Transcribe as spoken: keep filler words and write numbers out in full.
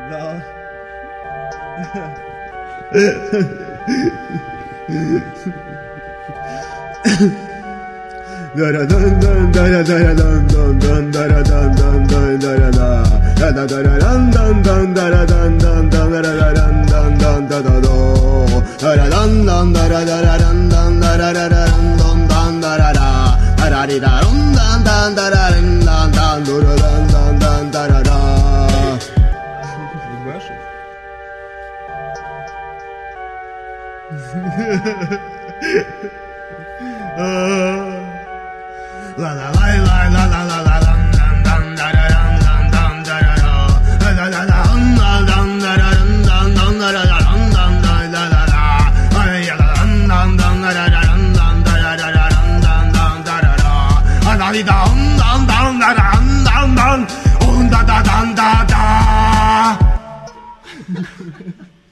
No. Dara dun dun dara dara dun dun dun dara dun dun dun dara da da dara dun dun dun dara dun dun dun dara dun dun dun da da do dara dun dun dara dara dun dun dara dara dun dun dun dara da dara di da dun dun dun dara dun dun dun dura dun dun dun dara da. La la la la la la la la dum dum dum da da dum dum dum da da da la la la dum dum da da dum dum dum da da dum dum da la la la ay ya la dum dum dum da da dum dum da da da dum dum dum da da da la li dum dum dum da da dum dum dum un da da dum da da.